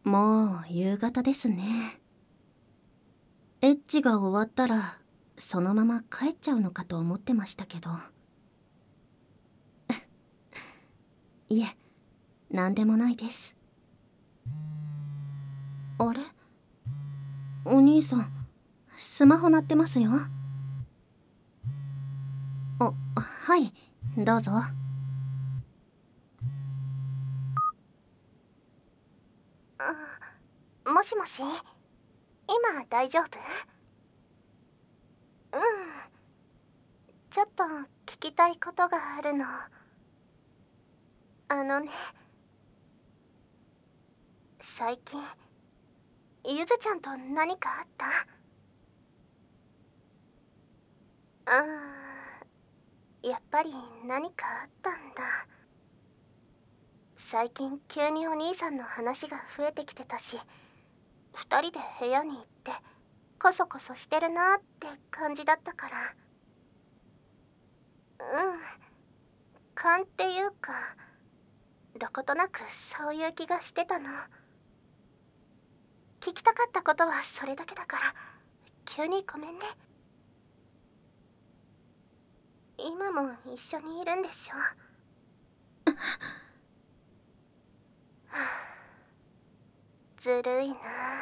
もう夕方ですね。エッチが終わったらそのまま帰っちゃうのかと思ってましたけど。いえ、なんでもないです。あれ、お兄さん、スマホ鳴ってますよ。はい、どうぞ。 もしもし、今大丈夫？うん、ちょっと聞きたいことがあるの。あのね、最近ゆずちゃんと何かあった？やっぱり何かあったんだ。最近急にお兄さんの話が増えてきてたし、二人で部屋に行ってコソコソしてるなって感じだったから。勘っていうか、どことなくそういう気がしてたの。聞きたかったことはそれだけだから、急にごめんね。今も一緒にいるんでしょ？はあ、ずるいな。